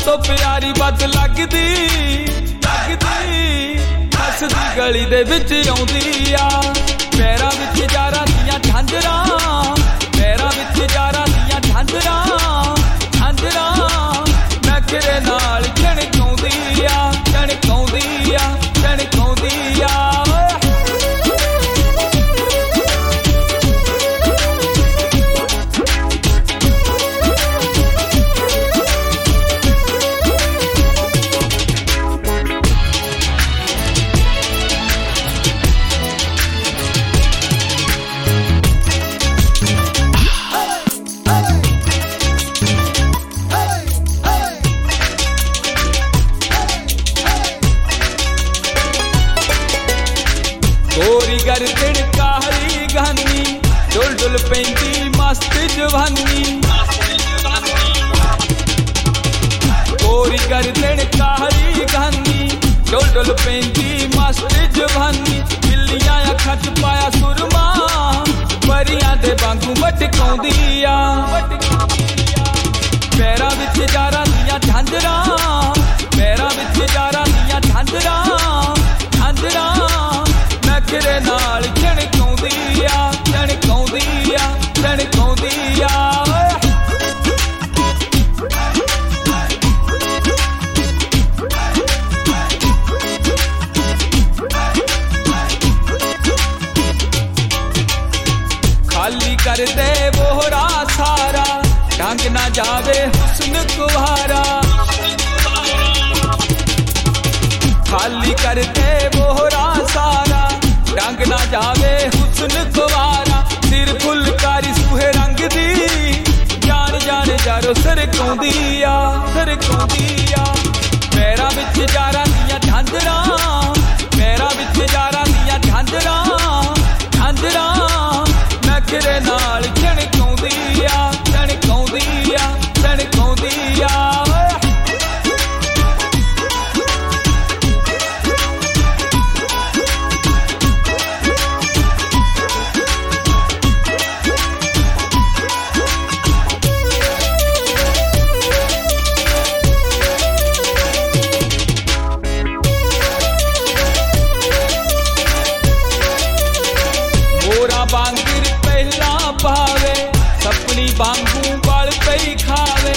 तो प्यारी बद लगदी हसदी गली दे विच आउंदी आ पैरां विच यारां दियां झांजरां पैरां विच यारां दियां झांजरां नखरे नाल झणकाउंदी आ झणकाउंदी आ झणकाउंदी आ गोरी गर्दन काली गानी डुल डुल पैंदी मस्त जवानी गोरी गर्दन काली गानी डुल डुल पैंदी मस्त जवानी बिल्लियां अखां च पाया सुरमा परियां दे वांगू वटकाउंदी आ पैरां विच यारां दियां झांजरां पैरां विच यारां दियां झांजरां नखरे नाल झणकाउंदी आ झणकाउंदी आ झणकाउंदी आ खाली कर दे बोहरा सारा ढंग ना जावे हुस्न कुहारा खाली कर दे बोहरा सारा रंग ना जावे हुस्न कुवारा सिर फुलकारी सूहे रंग दी जान जान जारो सरकाउंदी आ पैरां विच यारां दियां झांजरां पैरां विच यारां दियां झांजरां नखरे नाल झणकाउंदी आ झणकाउंदी आ झणकाउंदी आ बांगर पहला पावे सपनी वांगू बल पई खावे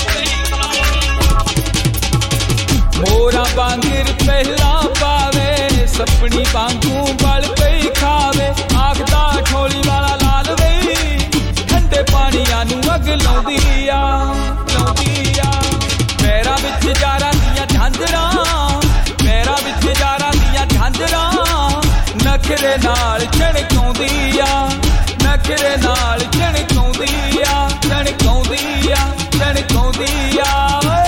मोरा बांगर पहला पावे सपनी वांगू बल पई खावे आखदा ठोली वाला लाल वई ठंडे पानियां नू अग लाउंदी आ पैरां विच यारां दियां झांजरां पैरां विच यारां दियां झांजरां नखरे नाल झणकाउंदी आ नखरे नाल झणकाउंदी आ झणकाउंदी आ झणकाउंदी आ